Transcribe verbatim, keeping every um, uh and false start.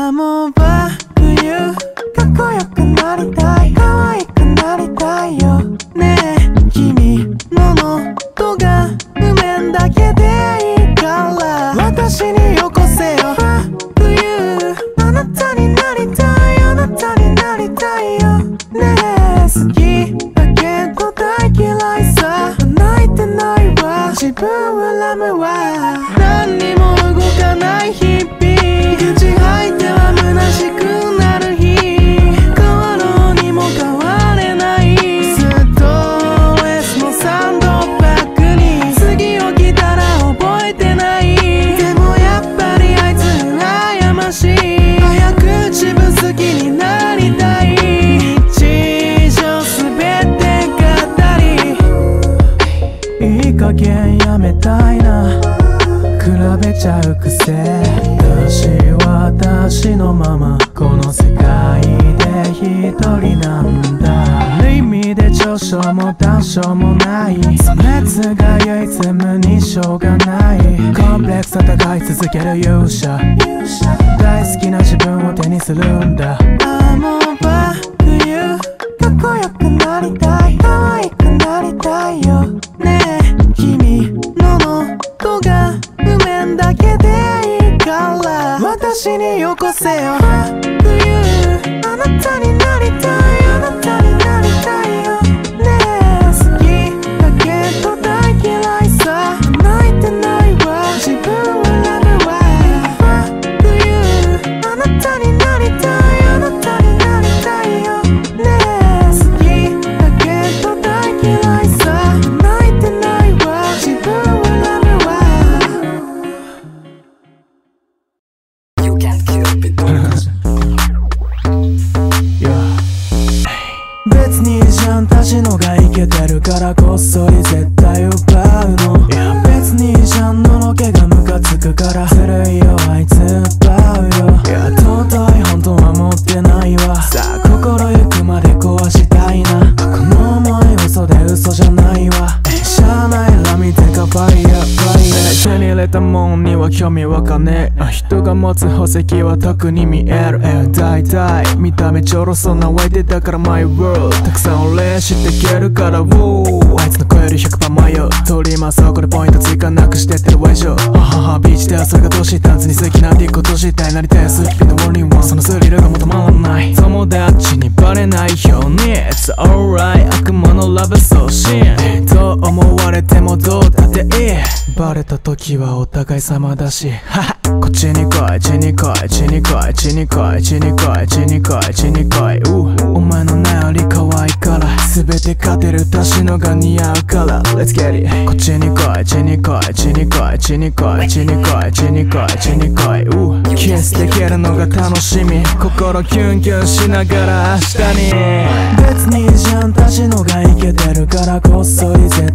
ああもうバクユかっこよくなりたい可愛くなりたいよねえ君の喉が譜面だけでいいから私によこせよバクユあなたになりたいあなたになりたいよねえ好きだけど大嫌いさ泣いてないわ自分を恨むわ何にも動かない日々口吐いては虚しくなる日変わろうにも変われないストレスのサンドバッグに次起きたら覚えてないでもやっぱりあいつ羨ましい早く自分好きになりたい日常すべて語りいい加減やめたいな比べちゃう癖私は私のままこの世界で一人なんだある意味で長所も短所もないその熱が唯一無二しょうがないコンプレックス戦い続ける勇者大好きな自分を手にするんだああもうバクユかっこよくなりたい可愛くなりたいよねえ君の喉が譜面だけでいいから私によこせよバクユあなたになりたいあなたになりたいよねえ好きだけど大嫌いさ泣いてないわ自分を恨むわバクユあなたになりたいあなたになりたいよねえ好きだけど大嫌いさ泣いてないわ自分を恨むわ別にいいじゃんたちのがイケてるからこっそり絶対奪うのいや別にいいじゃんのろけがムカつくからずるいよあいつ奪うよいや尊い本当は持ってないわさあ心ゆくまで壊したいなこの想い嘘で嘘じゃないわしゃあないラミテカファイヤーファイヤー手に入れたもんには興味わかねえ人が持つ宝石は特に見える大体見た目ちょろそうな相手だから My world たくさん俺知ってけるから Woo あいつの声より ひゃくパーセント 迷う取りますそこでポイント追加なくしてってるわ以上はははビーチではそれがどうしたんずに好きなっていくことしたいなりたいスキピのオンリーワンそのスリルがもたまらない友達にバレないように It's alright 悪魔のラブ送信と思われてもどうだっていいバレた時はお互い様だしははこっちに来い、ちに来い、ちに来い、ちに来い、ちに来い、ちに来い、ちに来い、うお前の名より可愛いから全て勝てる私のが似合うから Let's get it こっちに来い、ちに来い、ちに来い、ちに来い、ちに来い、ちに来い、ちに来い、うキスできるのが楽しみ心キュンキュンしながら明日に別にいいじゃんたちのがイケてるからこっそり絶